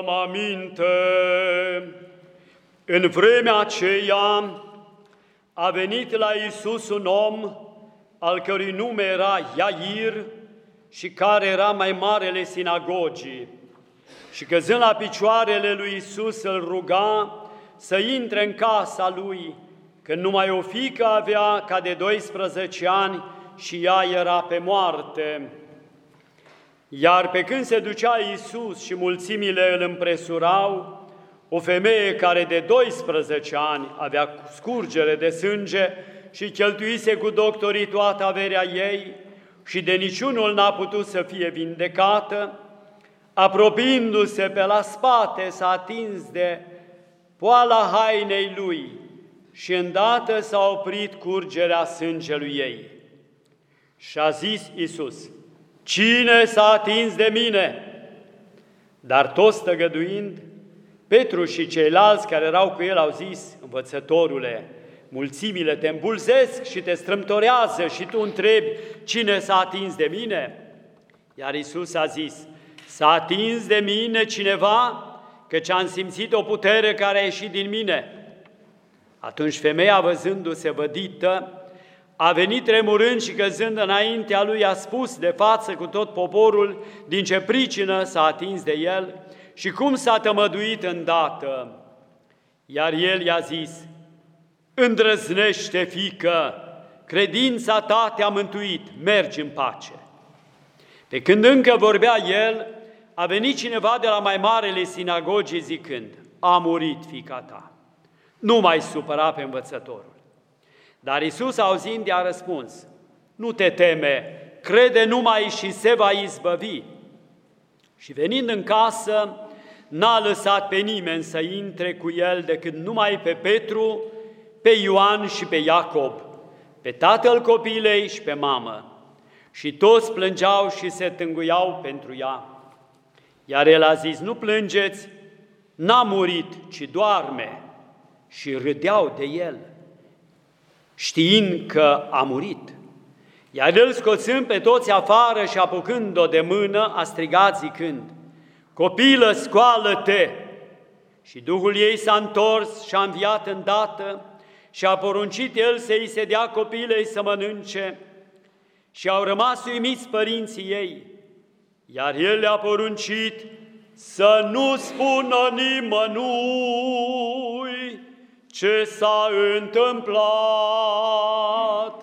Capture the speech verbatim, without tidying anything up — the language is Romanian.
luăm aminte. În vremea aceea a venit la Iisus un om al cărui nume era Iair și care era mai marele sinagogii. Și căzând la picioarele lui Iisus îl ruga să intre în casa lui, că numai o fiică avea ca de doisprezece ani și ea era pe moarte. Iar pe când se ducea Iisus și mulțimile îl împresurau, o femeie care de doisprezece ani avea scurgere de sânge și cheltuise cu doctorii toată averea ei și de niciunul n-a putut să fie vindecată, apropiindu-se pe la spate s-a atins de poala hainei lui și îndată s-a oprit curgerea sângelui ei. Și a zis Iisus: „Cine s-a atins de mine?” Dar toți tăgăduind, Petru și ceilalți care erau cu el au zis: „Învățătorule, mulțimile te îmbulzesc și te strâmtorează și tu întrebi: cine s-a atins de mine?” Iar Iisus a zis: „S-a atins de mine cineva, căci am simțit o putere care a ieșit din mine.” Atunci femeia, văzându-se vădită, a venit tremurând și căzând înaintea lui a spus de față cu tot poporul din ce pricină s-a atins de el și cum s-a tămăduit îndată. Iar el i-a zis: „Îndrăznește, fiică, credința ta te-a mântuit, mergi în pace.” Pe când încă vorbea el, a venit cineva de la mai marele sinagogii zicând: „A murit fiica ta, nu mai supăra pe învățătorul.” Dar Iisus, auzind, i-a răspuns: „Nu te teme, crede numai și se va izbăvi.” Și venind în casă, n-a lăsat pe nimeni să intre cu el decât numai pe Petru, pe Ioan și pe Iacob, pe tatăl copilei și pe mamă. Și toți plângeau și se tânguiau pentru ea. Iar el a zis: „Nu plângeți, n-a murit, ci doarme.” Și râdeau de el, știind că a murit. Iar el, scoțând pe toți afară și apucând-o de mână, a strigat zicând: „Copilă, scoală-te!” Și duhul ei s-a întors și a înviat îndată și a poruncit el să îi se dea copilei să mănânce. Și au rămas uimiți părinții ei, iar el le-a poruncit să nu spună nimănui ce s-a întâmplat.